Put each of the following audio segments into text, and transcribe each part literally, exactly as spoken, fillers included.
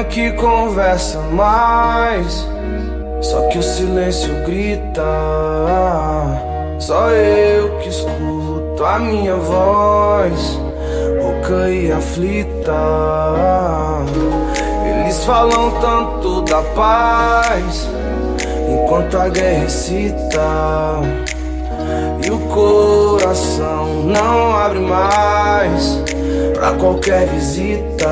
tenho que conversa mais, só que o silêncio grita. Só eu que escuto a minha voz, rouca e aflita. Eles falam tanto da paz, enquanto a guerra excita, e o coração não abre mais pra qualquer visita.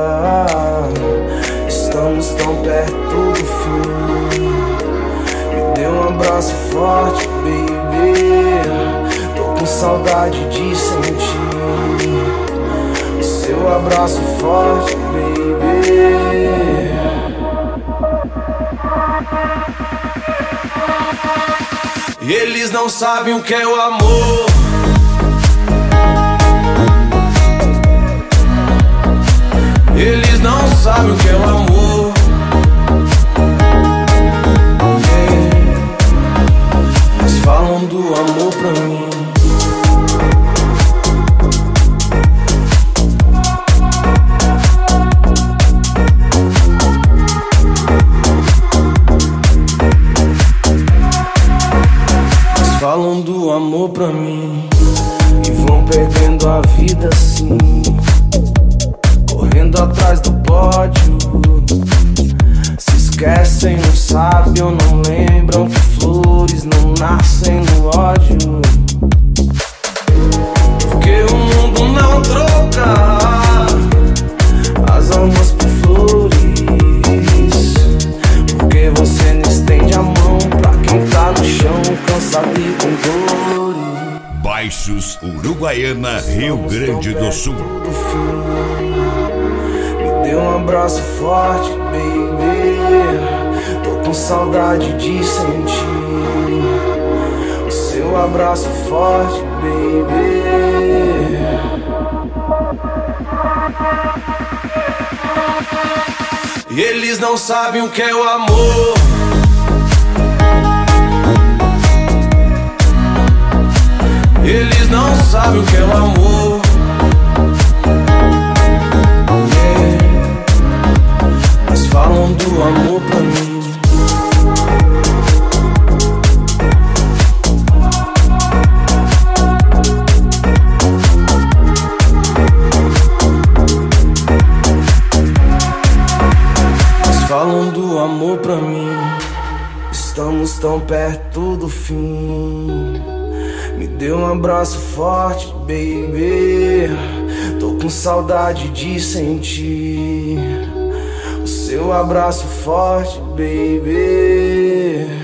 Estamos tão perto do fim. Me dê um abraço forte, baby. Tô com saudade de sentir o seu abraço forte, baby. E eles não sabem o que é o amor. Eles não sabem o que é o amor. Yeah. Mas falam do amor pra mim. Mas falam do amor pra mim e vão perdendo a vida assim, correndo atrás do pódio. Se esquecem, não sabem ou não lembram que flores não nascem no ódio. Porque o mundo não troca as almas por flores. Porque você não estende a mão pra quem tá no chão, cansado e com dores. Baixos, Uruguaiana, Rio Grande do Sul. Dê um abraço forte, baby. Tô com saudade de sentir o seu abraço forte, baby. E eles não sabem o que é o amor. Eles não sabem o que é o amor. Mas falam do amor pra mim. Mas falam do amor pra mim. Estamos tão perto do fim. Me dê um abraço forte, baby. Tô com saudade de sentir o seu abraço forte, baby.